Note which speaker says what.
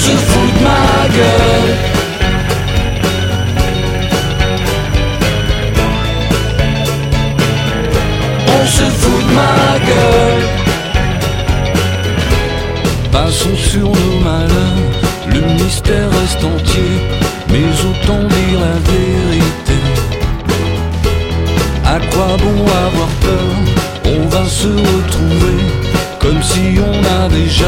Speaker 1: se fout de ma gueule. On se fout de ma gueule.
Speaker 2: Passons sur nos malheurs, le mystère reste entier, mais autant dire la vérité. À quoi bon avoir peur? On va se retrouver comme si on avait jamais